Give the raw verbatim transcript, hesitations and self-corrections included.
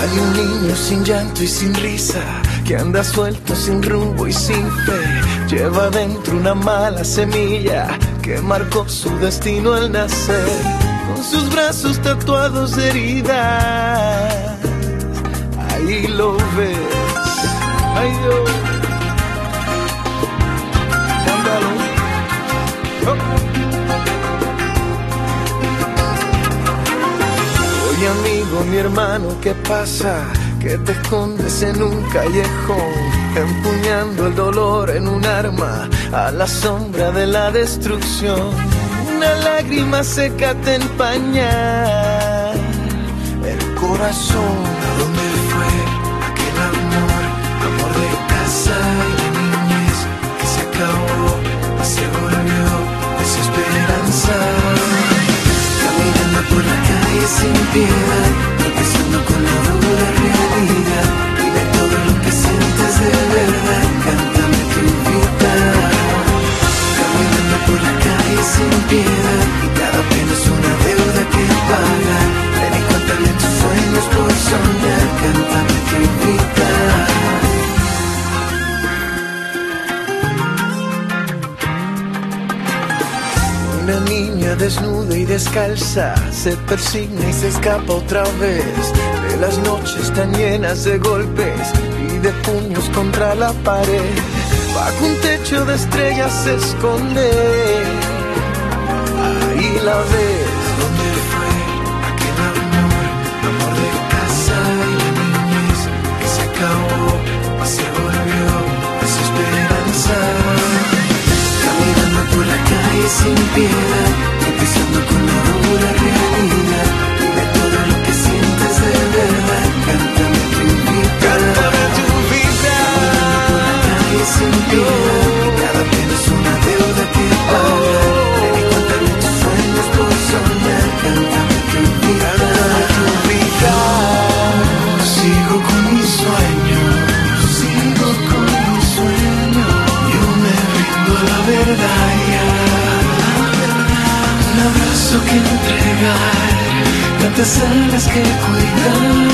Hay un niño sin llanto y sin risa, que anda suelto sin rumbo y sin fe. Lleva dentro una mala semilla que marcó su destino al nacer. Con sus brazos tatuados de heridas, ahí lo ves. Ay Dios, cántalo. Oh. Oye amigo, mi hermano, ¿qué pasa? Que te escondes en un callejón, empuñando el dolor en un arma a la sombra de la destrucción. Una lágrima seca te empaña el corazón. ¿Dónde fue aquel amor? Amor de casa y de niñez que se acabó y se volvió desesperanza. Caminando por la calle sin piedad, tropezando con la dura realidad, y de todo lo que sientes de verdad, cántame tu vida. Caminando por la calle sin piedad, y cada pena es una deuda que pagar. Ven y cuéntame tus sueños por soñar, cántame tu vida. Una niña desnuda y descalza se persigna y se escapa otra vez de las noches tan llenas de golpes y de puños contra la pared. Bajo un techo de estrellas se esconde, ahí la ves. ¿Dónde fue aquel amor? Amor de casa y de niñez que se acabó y se volvió desesperanza. Caminando por la calle sin piedad, tropezando con la dura realidad, y de todo lo que sientes de verdad, cántame tu vida. Cántame tu vida. Caminando por la calle sin piedad, y cada pena es una deuda que pagar. Ven y cuéntame tus sueños por soñar, cántame tu vida. Cántame tu vida. Sigo con mi sueño, sigo con mi sueño. Yo me rindo a la verdad. Un abrazo que entregar, tantas alas que cuidar.